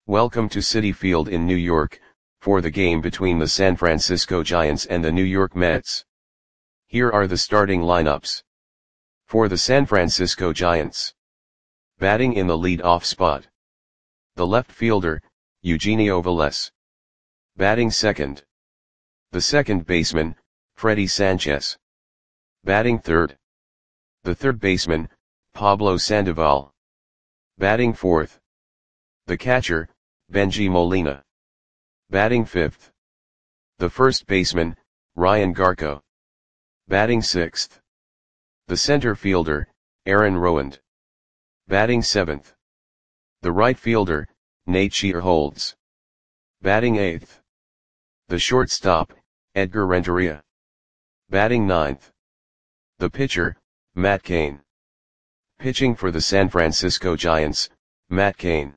Welcome to Citi Field in New York, for the game between the San Francisco Giants and the New York Mets. Here are the starting lineups. For the San Francisco Giants. Batting in the lead-off spot. The left fielder, Eugenio Velez. Batting second. The second baseman, Freddy Sanchez. Batting third. The third baseman, Pablo Sandoval. Batting fourth. The catcher, Bengie Molina. Batting fifth. The first baseman, Ryan Garko. Batting sixth. The center fielder, Aaron Rowand. Batting seventh. The right fielder, Nate Shearholtz. Batting eighth. The shortstop, Edgar Renteria. Batting ninth. The pitcher, Matt Cain. Pitching for the San Francisco Giants, Matt Cain.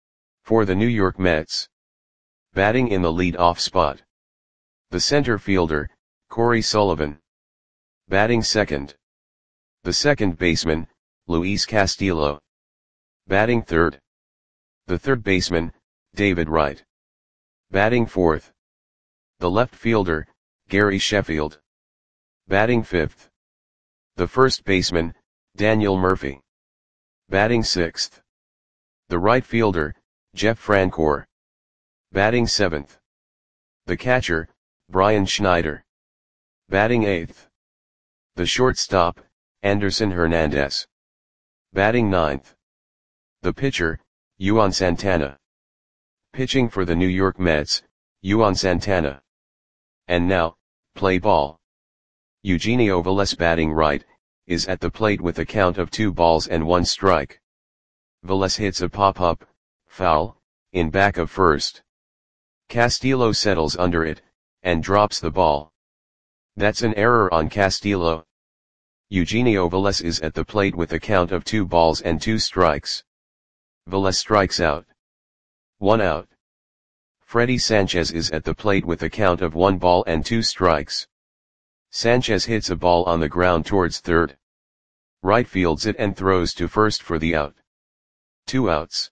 For the New York Mets. Batting in the lead-off spot. The center fielder, Corey Sullivan. Batting second. The second baseman, Luis Castillo. Batting third. The third baseman, David Wright. Batting fourth. The left fielder, Gary Sheffield. Batting fifth. The first baseman, Daniel Murphy. Batting sixth. The right fielder, Jeff Francoeur. Batting seventh. The catcher, Brian Schneider. Batting eighth. The shortstop, Anderson Hernandez. Batting ninth. The pitcher, Juan Santana. Pitching for the New York Mets, Juan Santana. And now, play ball. Eugenio Velez batting right, is at the plate with a count of 2 balls and 1 strike. Velez hits a pop-up, foul, in back of first. Castillo settles under it, and drops the ball. That's an error on Castillo. Eugenio Velez is at the plate with a count of 2 balls and 2 strikes. Velez strikes out. 1 out. Freddy Sanchez is at the plate with a count of 1 ball and 2 strikes. Sanchez hits a ball on the ground towards third. Right fields it and throws to first for the out. 2 outs.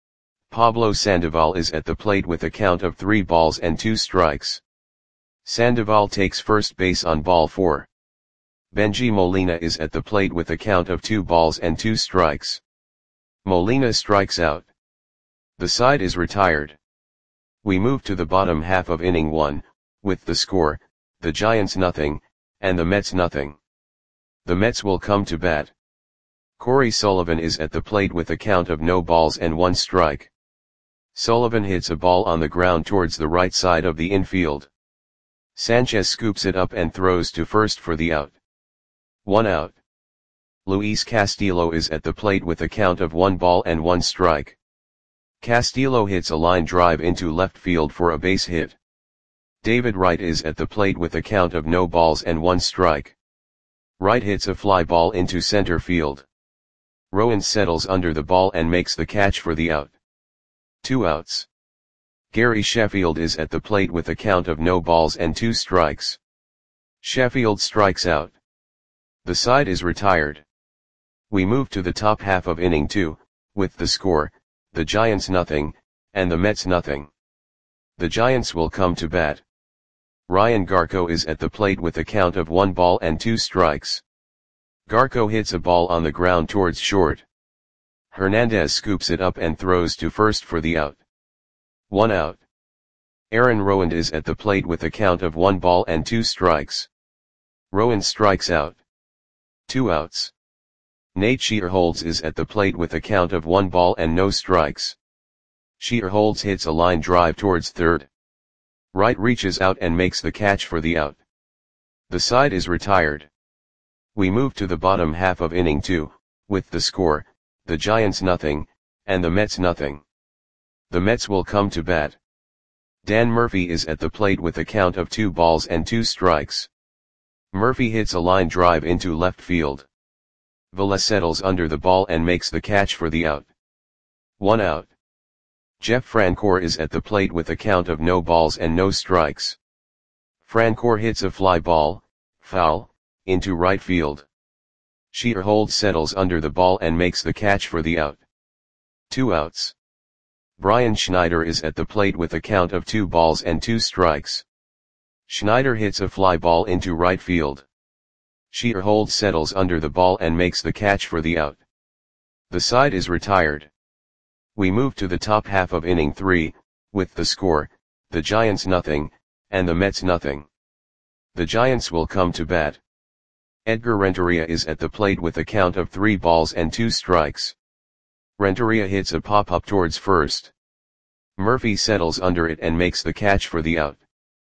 Pablo Sandoval is at the plate with a count of 3 balls and 2 strikes. Sandoval takes first base on ball 4. Bengie Molina is at the plate with a count of 2 balls and 2 strikes. Molina strikes out. The side is retired. We move to the bottom half of inning 1, with the score, the Giants nothing, and the Mets nothing. The Mets will come to bat. Corey Sullivan is at the plate with a count of no balls and 1 strike. Sullivan hits a ball on the ground towards the right side of the infield. Sanchez scoops it up and throws to first for the out. 1 out. Luis Castillo is at the plate with a count of 1 ball and 1 strike. Castillo hits a line drive into left field for a base hit. David Wright is at the plate with a count of no balls and 1 strike. Wright hits a fly ball into center field. Rowand settles under the ball and makes the catch for the out. 2 outs. Gary Sheffield is at the plate with a count of no balls and 2 strikes. Sheffield strikes out. The side is retired. We move to the top half of inning 2, with the score, the Giants nothing, and the Mets nothing. The Giants will come to bat. Ryan Garko is at the plate with a count of 1 ball and 2 strikes. Garko hits a ball on the ground towards short. Hernandez scoops it up and throws to first for the out. 1 out. Aaron Rowand is at the plate with a count of 1 ball and 2 strikes. Rowand strikes out. 2 outs. Nate Shearholtz is at the plate with a count of 1 ball and no strikes. Shearholtz hits a line drive towards third. Wright reaches out and makes the catch for the out. The side is retired. We move to the bottom half of inning 2, with the score, the Giants nothing, and the Mets nothing. The Mets will come to bat. Dan Murphy is at the plate with a count of 2 balls and 2 strikes. Murphy hits a line drive into left field. Velez settles under the ball and makes the catch for the out. 1 out. Jeff Francoeur is at the plate with a count of no balls and no strikes. Francoeur hits a fly ball, foul, into right field. Shearholtz settles under the ball and makes the catch for the out. 2 outs. Brian Schneider is at the plate with a count of 2 balls and 2 strikes. Schneider hits a fly ball into right field. Shearhold settles under the ball and makes the catch for the out. The side is retired. We move to the top half of inning 3, with the score, the Giants nothing, and the Mets nothing. The Giants will come to bat. Edgar Renteria is at the plate with a count of 3 balls and 2 strikes. Renteria hits a pop-up towards first. Murphy settles under it and makes the catch for the out.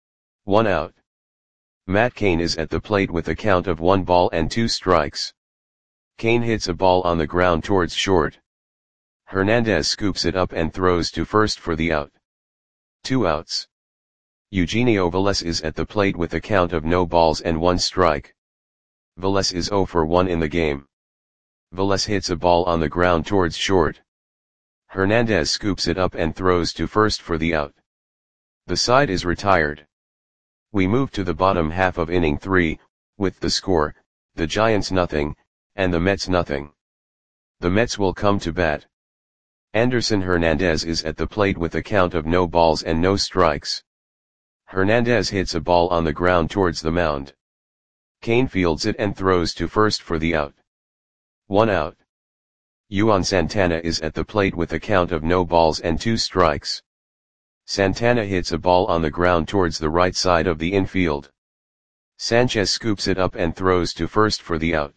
1 out. Matt Cain is at the plate with a count of 1 ball and 2 strikes. Cain hits a ball on the ground towards short. Hernandez scoops it up and throws to first for the out. 2 outs. Eugenio Velez is at the plate with a count of no balls and 1 strike. Velez is 0 for 1 in the game. Velez hits a ball on the ground towards short. Hernandez scoops it up and throws to first for the out. The side is retired. We move to the bottom half of inning 3, with the score, the Giants nothing, and the Mets nothing. The Mets will come to bat. Anderson Hernandez is at the plate with a count of no balls and no strikes. Hernandez hits a ball on the ground towards the mound. Cain fields it and throws to first for the out. 1 out. Juan Santana is at the plate with a count of no balls and 2 strikes. Santana hits a ball on the ground towards the right side of the infield. Sanchez scoops it up and throws to first for the out.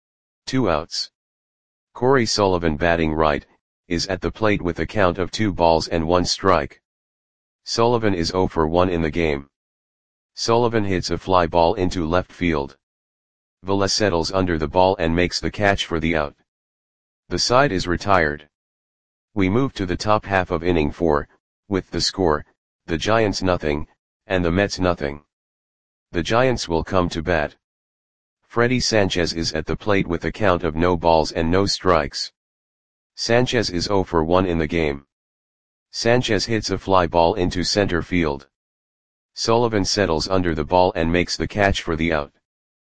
2 outs. Corey Sullivan, batting right, is at the plate with a count of 2 balls and 1 strike. Sullivan is 0 for 1 in the game. Sullivan hits a fly ball into left field. Velez settles under the ball and makes the catch for the out. The side is retired. We move to the top half of inning 4, with the score, the Giants nothing, and the Mets nothing. The Giants will come to bat. Freddy Sanchez is at the plate with a count of no balls and no strikes. Sanchez is 0 for 1 in the game. Sanchez hits a fly ball into center field. Sullivan settles under the ball and makes the catch for the out.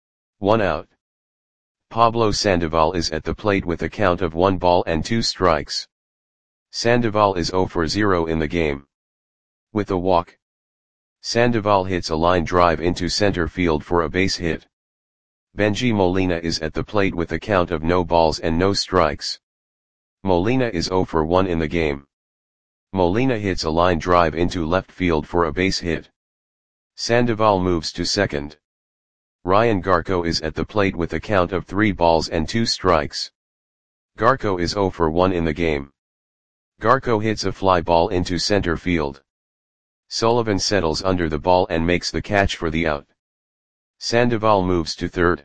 1 out. Pablo Sandoval is at the plate with a count of 1 ball and 2 strikes. Sandoval is 0 for 0 in the game. With a walk, Sandoval hits a line drive into center field for a base hit. Benji Molina is at the plate with a count of no balls and no strikes. Molina is 0 for 1 in the game. Molina hits a line drive into left field for a base hit. Sandoval moves to second. Ryan Garco is at the plate with a count of 3 balls and 2 strikes. Garco is 0 for 1 in the game. Garco hits a fly ball into center field. Sullivan settles under the ball and makes the catch for the out. Sandoval moves to third.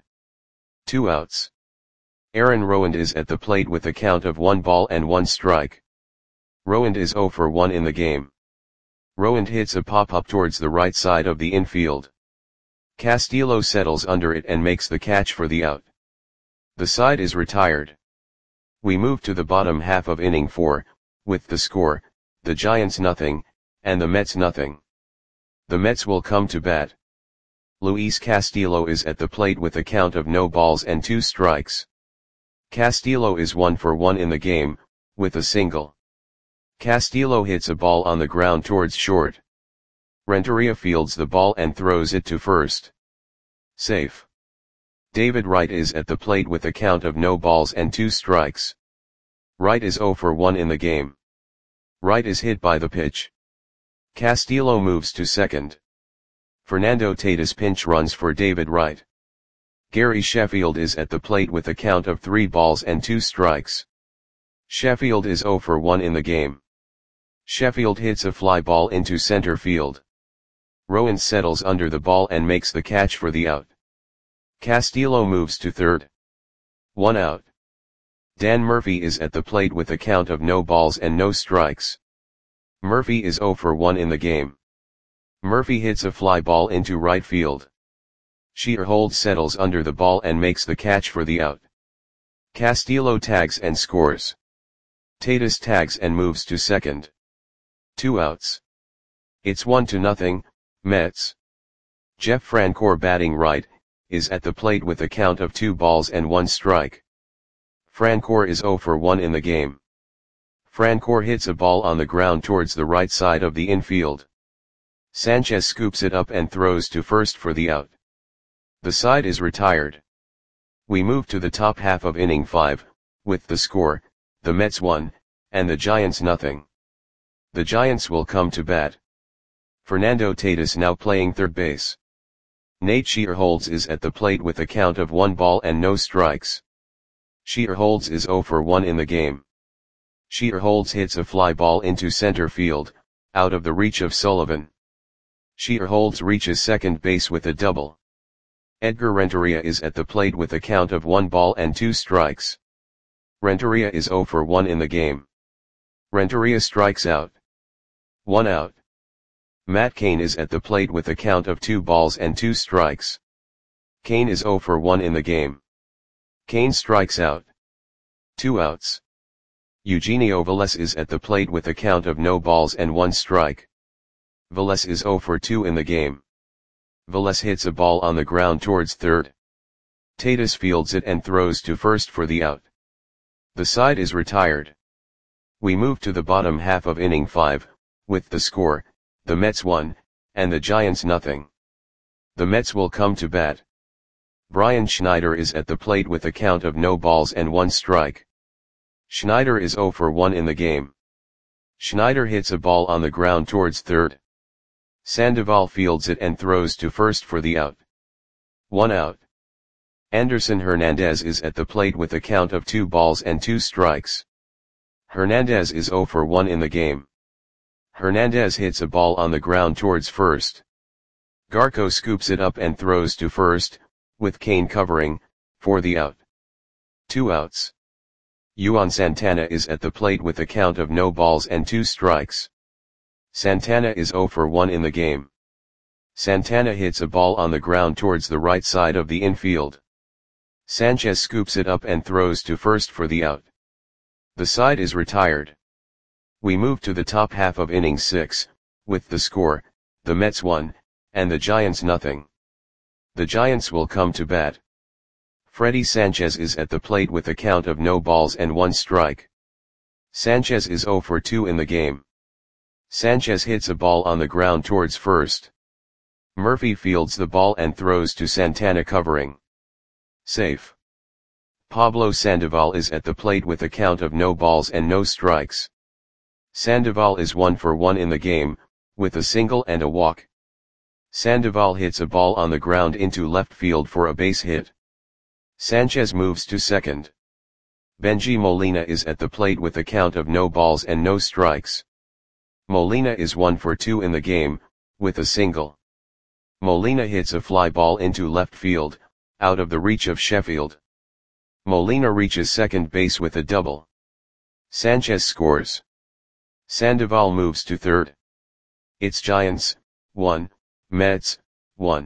2 outs. Aaron Rowand is at the plate with a count of 1 ball and 1 strike. Rowand is 0 for 1 in the game. Rowand hits a pop-up towards the right side of the infield. Castillo settles under it and makes the catch for the out. The side is retired. We move to the bottom half of inning 4, with the score, the Giants nothing, and the Mets nothing. The Mets will come to bat. Luis Castillo is at the plate with a count of no balls and 2 strikes. Castillo is 1 for 1 in the game, with a single. Castillo hits a ball on the ground towards short. Renteria fields the ball and throws it to first. Safe. David Wright is at the plate with a count of no balls and 2 strikes. Wright is 0 for 1 in the game. Wright is hit by the pitch. Castillo moves to second. Fernando Tatis pinch runs for David Wright. Gary Sheffield is at the plate with a count of 3 balls and 2 strikes. Sheffield is 0 for 1 in the game. Sheffield hits a fly ball into center field. Rowan settles under the ball and makes the catch for the out. Castillo moves to third. 1 out. Dan Murphy is at the plate with a count of no balls and no strikes. Murphy is 0 for 1 in the game. Murphy hits a fly ball into right field. Shearhold settles under the ball and makes the catch for the out. Castillo tags and scores. Tatis tags and moves to second. 2 outs. It's 1-0, Mets. Jeff Francoeur, batting right, is at the plate with a count of 2 balls and 1 strike. Francoeur is 0 for 1 in the game. Francoeur hits a ball on the ground towards the right side of the infield. Sanchez scoops it up and throws to first for the out. The side is retired. We move to the top half of inning 5, with the score, the Mets 1, and the Giants nothing. The Giants will come to bat. Fernando Tatis now playing third base. Nate Shearholds is at the plate with a count of 1 ball and no strikes. Shearholds is 0 for 1 in the game. Shearholds hits a fly ball into center field, out of the reach of Sullivan. Shearholds reaches second base with a double. Edgar Renteria is at the plate with a count of 1 ball and 2 strikes. Renteria is 0 for 1 in the game. Renteria strikes out. 1 out. Matt Cain is at the plate with a count of 2 balls and 2 strikes. Cain is 0 for 1 in the game. Cain strikes out. 2 outs. Eugenio Velez is at the plate with a count of no balls and 1 strike. Velez is 0 for 2 in the game. Velez hits a ball on the ground towards third. Tatis fields it and throws to first for the out. The side is retired. We move to the bottom half of inning 5, with the score, the Mets 1, and the Giants nothing. The Mets will come to bat. Brian Schneider is at the plate with a count of no balls and 1 strike. Schneider is 0 for 1 in the game. Schneider hits a ball on the ground towards third. Sandoval fields it and throws to first for the out. 1 out. Anderson Hernandez is at the plate with a count of 2 balls and 2 strikes. Hernandez is 0 for 1 in the game. Hernandez hits a ball on the ground towards first. Garco scoops it up and throws to first, with Cain covering, for the out. 2 outs. Juan Santana is at the plate with a count of no balls and 2 strikes. Santana is 0 for 1 in the game. Santana hits a ball on the ground towards the right side of the infield. Sanchez scoops it up and throws to first for the out. The side is retired. We move to the top half of inning 6, with the score, the Mets 1, and the Giants nothing. The Giants will come to bat. Freddy Sanchez is at the plate with a count of no balls and 1 strike. Sanchez is 0 for 2 in the game. Sanchez hits a ball on the ground towards first. Murphy fields the ball and throws to Santana covering. Safe. Pablo Sandoval is at the plate with a count of no balls and no strikes. Sandoval is 1 for 1 in the game, with a single and a walk. Sandoval hits a ball on the ground into left field for a base hit. Sanchez moves to second. Benji Molina is at the plate with a count of no balls and no strikes. Molina is 1 for 2 in the game, with a single. Molina hits a fly ball into left field, out of the reach of Sheffield. Molina reaches second base with a double. Sanchez scores. Sandoval moves to third. It's Giants, 1, Mets, 1.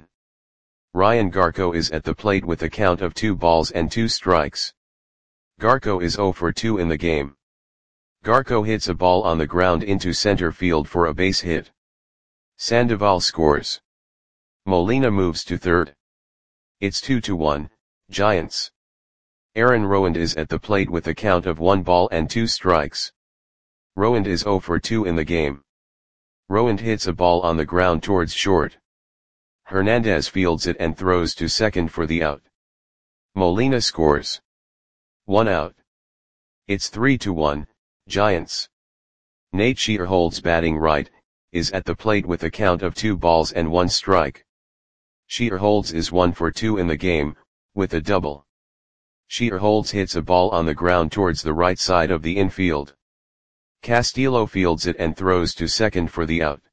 Ryan Garco is at the plate with a count of 2 balls and 2 strikes. Garco is 0 for 2 in the game. Garco hits a ball on the ground into center field for a base hit. Sandoval scores. Molina moves to third. It's 2-1, Giants. Aaron Rowand is at the plate with a count of 1 ball and 2 strikes. Rowand is 0 for 2 in the game. Rowand hits a ball on the ground towards short. Hernandez fields it and throws to second for the out. Molina scores. 1 out. It's 3-1, Giants. Nate Shearholds batting right, is at the plate with a count of 2 balls and 1 strike. Shearholds is 1 for 2 in the game, with a double. Shearholds hits a ball on the ground towards the right side of the infield. Castillo fields it and throws to second for the out.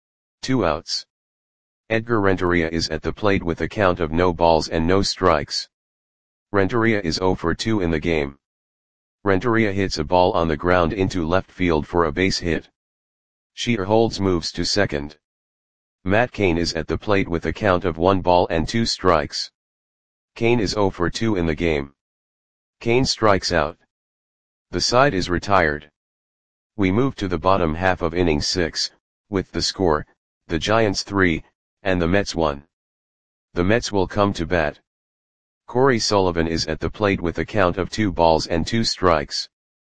2 outs. Edgar Renteria is at the plate with a count of no balls and no strikes. Renteria is 0 for 2 in the game. Renteria hits a ball on the ground into left field for a base hit. Shearholds moves to second. Matt Cain is at the plate with a count of 1 ball and 2 strikes. Cain is 0 for 2 in the game. Cain strikes out. The side is retired. We move to the bottom half of inning 6, with the score, the Giants 3, and the Mets 1. The Mets will come to bat. Corey Sullivan is at the plate with a count of 2 balls and 2 strikes.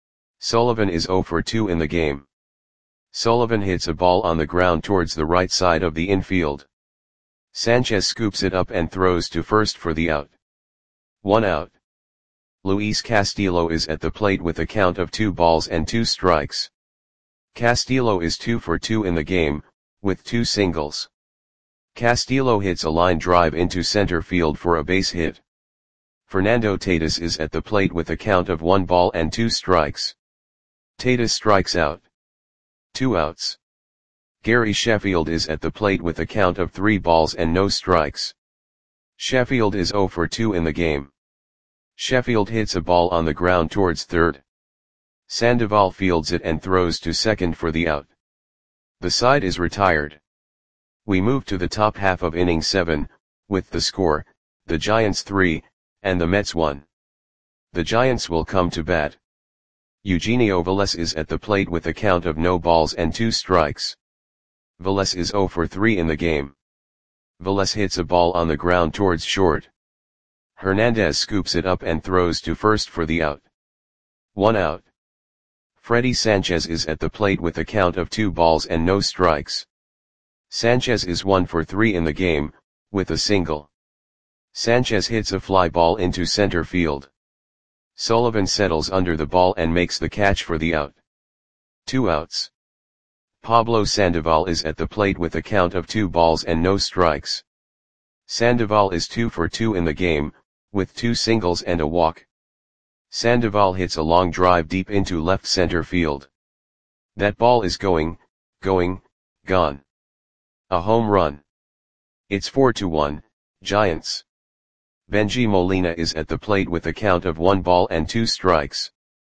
Sullivan is 0 for 2 in the game. Sullivan hits a ball on the ground towards the right side of the infield. Sanchez scoops it up and throws to first for the out. 1 out. Luis Castillo is at the plate with a count of 2 balls and 2 strikes. Castillo is 2 for 2 in the game, with 2 singles. Castillo hits a line drive into center field for a base hit. Fernando Tatis is at the plate with a count of 1 ball and 2 strikes. Tatis strikes out. 2 outs. Gary Sheffield is at the plate with a count of 3 balls and no strikes. Sheffield is 0 for 2 in the game. Sheffield hits a ball on the ground towards third. Sandoval fields it and throws to second for the out. The side is retired. We move to the top half of inning 7, with the score, the Giants 3, and the Mets 1. The Giants will come to bat. Eugenio Velez is at the plate with a count of no balls and 2 strikes. Velez is 0 for 3 in the game. Velez hits a ball on the ground towards short. Hernandez scoops it up and throws to first for the out. 1 out. Freddy Sanchez is at the plate with a count of 2 balls and no strikes. Sanchez is 1 for 3 in the game, with a single. Sanchez hits a fly ball into center field. Sullivan settles under the ball and makes the catch for the out. 2 outs. Pablo Sandoval is at the plate with a count of 2 balls and no strikes. Sandoval is 2 for 2 in the game, with 2 singles and a walk. Sandoval hits a long drive deep into left center field. That ball is gone. A home run. It's 4-1, Giants. Benji Molina is at the plate with a count of 1 ball and 2 strikes.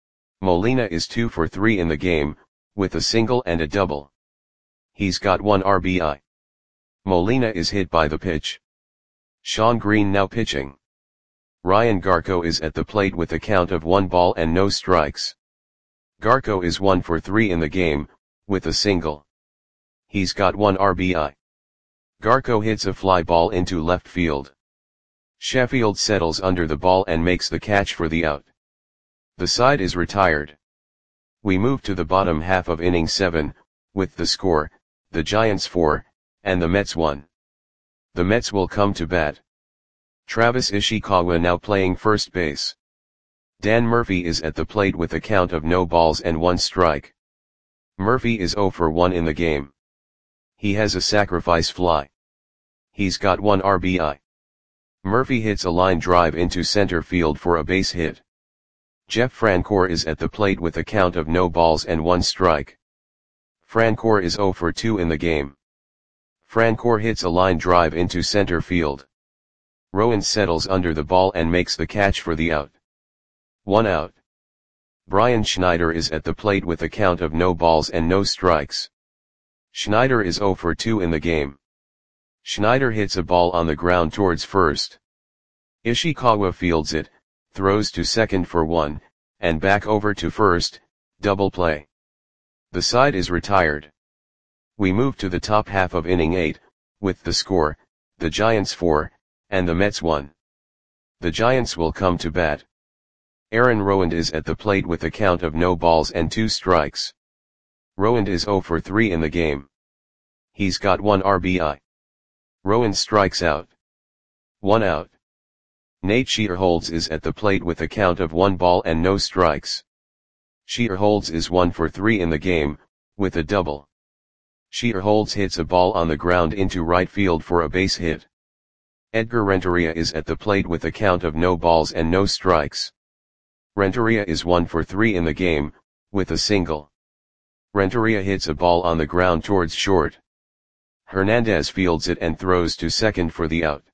Molina is 2 for 3 in the game, with a single and a double. He's got 1 RBI. Molina is hit by the pitch. Sean Green now pitching. Ryan Garco is at the plate with a count of 1 ball and no strikes. Garco is 1 for 3 in the game, with a single. He's got 1 RBI. Garco hits a fly ball into left field. Sheffield settles under the ball and makes the catch for the out. The side is retired. We move to the bottom half of inning 7, with the score, the Giants 4, and the Mets 1. The Mets will come to bat. Travis Ishikawa now playing first base. Dan Murphy is at the plate with a count of no balls and 1 strike. Murphy is 0 for 1 in the game. He has a sacrifice fly. He's got 1 RBI. Murphy hits a line drive into center field for a base hit. Jeff Francoeur is at the plate with a count of no balls and 1 strike. Francoeur is 0 for 2 in the game. Francoeur hits a line drive into center field. Rowan settles under the ball and makes the catch for the out. 1 out. Brian Schneider is at the plate with a count of no balls and no strikes. Schneider is 0 for 2 in the game. Schneider hits a ball on the ground towards first. Ishikawa fields it, throws to second for 1, and back over to first, double play. The side is retired. We move to the top half of inning 8, with the score, the Giants 4, and the Mets 1. The Giants will come to bat. Aaron Rowand is at the plate with a count of no balls and 2 strikes. Rowand is 0 for 3 in the game. He's got 1 RBI. Rowand strikes out. 1 out. Nate Shearholz is at the plate with a count of 1 ball and no strikes. Shearholz is 1 for 3 in the game, with a double. Shearholz hits a ball on the ground into right field for a base hit. Edgar Renteria is at the plate with a count of no balls and no strikes. Renteria is 1 for 3 in the game, with a single. Renteria hits a ball on the ground towards short. Hernandez fields it and throws to second for the out.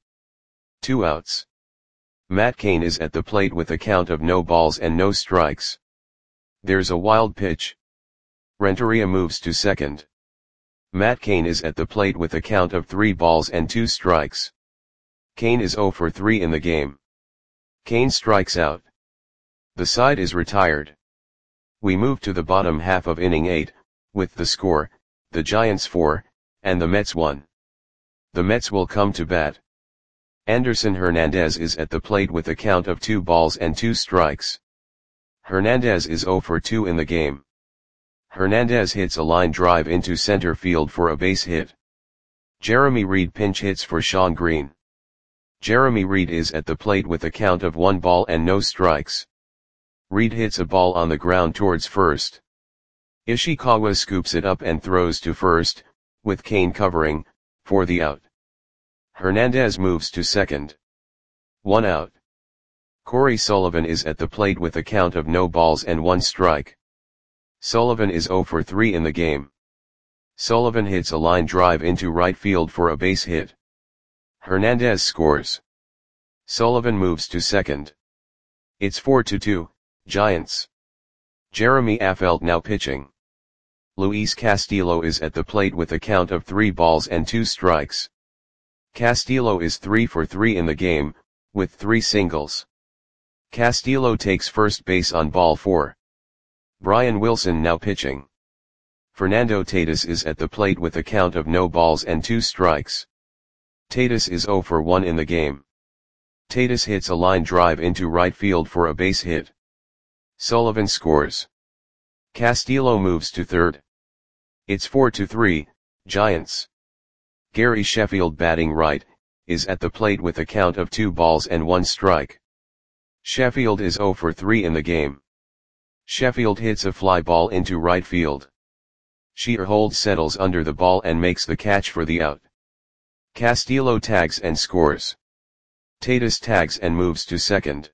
2 outs. Matt Cain is at the plate with a count of no balls and no strikes. There's a wild pitch. Renteria moves to second. Matt Cain is at the plate with a count of 3 balls and 2 strikes. Cain is 0 for 3 in the game. Cain strikes out. The side is retired. We move to the bottom half of inning 8, with the score, the Giants 4, and the Mets 1. The Mets will come to bat. Anderson Hernandez is at the plate with a count of 2 balls and 2 strikes. Hernandez is 0 for 2 in the game. Hernandez hits a line drive into center field for a base hit. Jeremy Reed pinch hits for Shawn Green. Jeremy Reed is at the plate with a count of 1 ball and no strikes. Reed hits a ball on the ground towards first. Ishikawa scoops it up and throws to first, with Kane covering, for the out. Hernandez moves to second. 1 out. Corey Sullivan is at the plate with a count of no balls and 1 strike. Sullivan is 0 for 3 in the game. Sullivan hits a line drive into right field for a base hit. Hernandez scores. Sullivan moves to second. It's 4-2, Giants. Jeremy Affeldt now pitching. Luis Castillo is at the plate with a count of 3 balls and 2 strikes. Castillo is 3 for 3 in the game, with 3 singles. Castillo takes first base on ball 4. Brian Wilson now pitching. Fernando Tatis is at the plate with a count of no balls and 2 strikes. Tatis is 0 for 1 in the game. Tatis hits a line drive into right field for a base hit. Sullivan scores. Castillo moves to third. It's 4-3, Giants. Gary Sheffield batting right, is at the plate with a count of 2 balls and 1 strike. Sheffield is 0 for 3 in the game. Sheffield hits a fly ball into right field. Shearhold settles under the ball and makes the catch for the out. Castillo tags and scores. Tatis tags and moves to second.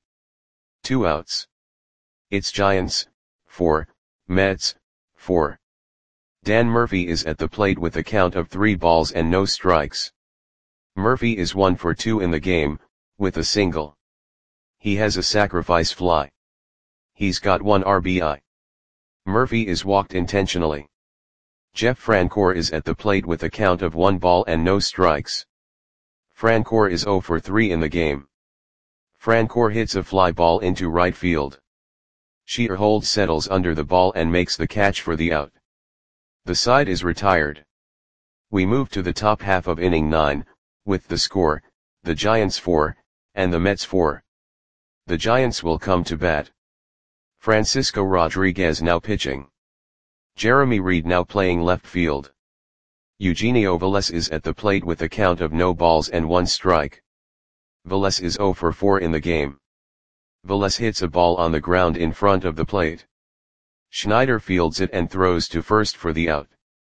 2 outs. It's Giants, 4, Mets, 4. Dan Murphy is at the plate with a count of 3 balls and no strikes. Murphy is 1 for 2 in the game, with a single. He has a sacrifice fly. He's got 1 RBI. Murphy is walked intentionally. Jeff Francoeur is at the plate with a count of 1 ball and no strikes. Francoeur is 0 for 3 in the game. Francoeur hits a fly ball into right field. Shearhold settles under the ball and makes the catch for the out. The side is retired. We move to the top half of inning 9, with the score, the Giants 4, and the Mets 4. The Giants will come to bat. Francisco Rodriguez now pitching. Jeremy Reed now playing left field. Eugenio Velez is at the plate with a count of no balls and 1 strike. Velez is 0 for 4 in the game. Velez hits a ball on the ground in front of the plate. Schneider fields it and throws to first for the out.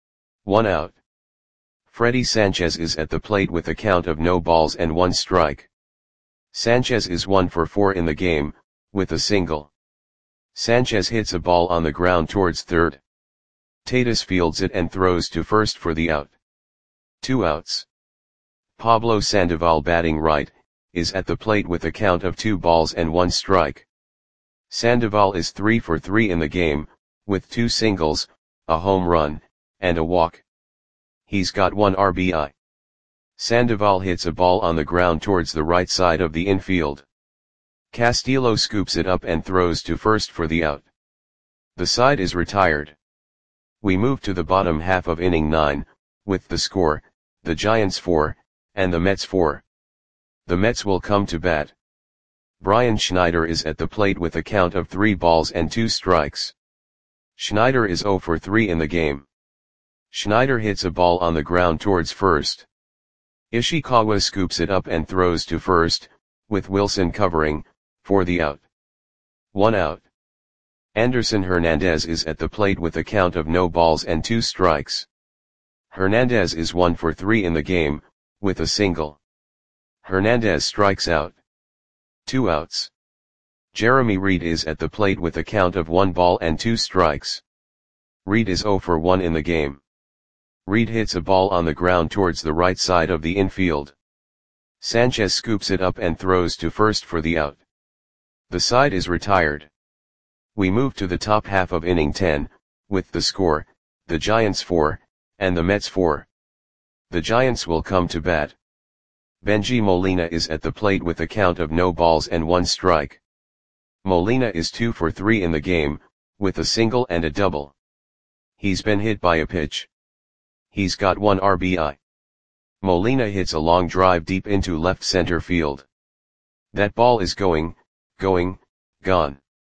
1 out. Freddy Sanchez is at the plate with a count of no balls and 1 strike. Sanchez is 1 for 4 in the game, with a single. Sanchez hits a ball on the ground towards third. Tatis fields it and throws to first for the out. 2 outs. Pablo Sandoval batting right, is at the plate with a count of 2 balls and 1 strike. Sandoval is 3 for 3 in the game, with 2 singles, a home run, and a walk. He's got 1 RBI. Sandoval hits a ball on the ground towards the right side of the infield. Castillo scoops it up and throws to first for the out. The side is retired. We move to the bottom half of inning 9, with the score, the Giants 4, and the Mets 4. The Mets will come to bat. Brian Schneider is at the plate with a count of 3 balls and 2 strikes. Schneider is 0 for 3 in the game. Schneider hits a ball on the ground towards first. Ishikawa scoops it up and throws to first, with Wilson covering, for the out. 1 out. Anderson Hernandez is at the plate with a count of no balls and 2 strikes. Hernandez is 1 for 3 in the game, with a single. Hernandez strikes out. 2 outs. Jeremy Reed is at the plate with a count of 1 ball and 2 strikes. Reed is 0 for 1 in the game. Reed hits a ball on the ground towards the right side of the infield. Sanchez scoops it up and throws to first for the out. The side is retired. We move to the top half of inning 10, with the score, the Giants 4, and the Mets 4. The Giants will come to bat. Benji Molina is at the plate with a count of no balls and 1 strike. Molina is 2 for 3 in the game, with a single and a double. He's been hit by a pitch. He's got 1 RBI. Molina hits a long drive deep into left center field. That ball is gone.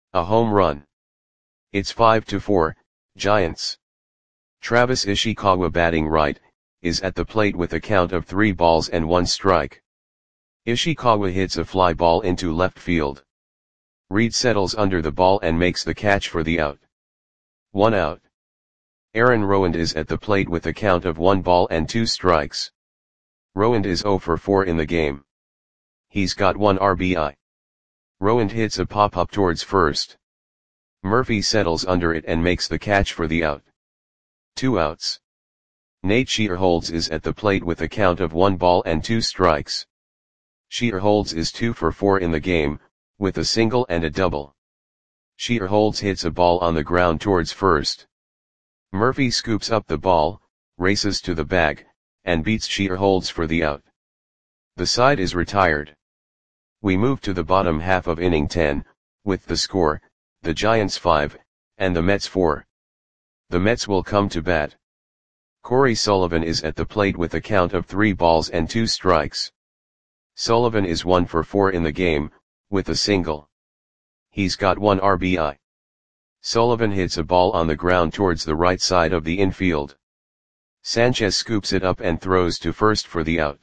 A home run. It's 5-4, Giants. Travis Ishikawa batting right, is at the plate with a count of 3 balls and 1 strike. Ishikawa hits a fly ball into left field. Reed settles under the ball and makes the catch for the out. 1 out. Aaron Rowand is at the plate with a count of 1 ball and 2 strikes. Rowand is 0 for 4 in the game. He's got 1 RBI. Rowand hits a pop-up towards first. Murphy settles under it and makes the catch for the out. 2 outs. Nate Shearholtz is at the plate with a count of 1 ball and 2 strikes. Shearholtz is 2 for 4 in the game, with a single and a double. Shearholtz hits a ball on the ground towards first. Murphy scoops up the ball, races to the bag, and beats Shearholtz for the out. The side is retired. We move to the bottom half of inning 10, with the score, the Giants 5, and the Mets 4. The Mets will come to bat. Corey Sullivan is at the plate with a count of 3 balls and 2 strikes. Sullivan is 1 for 4 in the game, with a single. He's got 1 RBI. Sullivan hits a ball on the ground towards the right side of the infield. Sanchez scoops it up and throws to first for the out.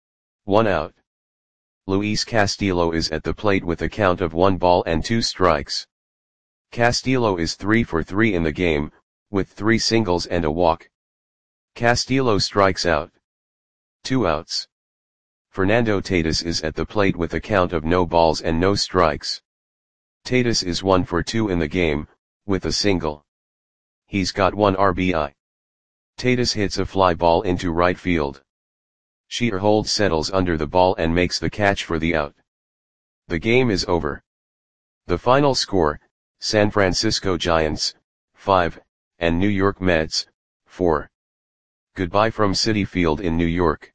1 out. Luis Castillo is at the plate with a count of 1 ball and 2 strikes. Castillo is 3 for 3 in the game, with 3 singles and a walk. Castillo strikes out. 2 outs. Fernando Tatis is at the plate with a count of no balls and no strikes. Tatis is 1 for 2 in the game, with a single. He's got 1 RBI. Tatis hits a fly ball into right field. Shearholtz settles under the ball and makes the catch for the out. The game is over. The final score, San Francisco Giants, 5, and New York Mets, 4. Goodbye from Citi Field in New York.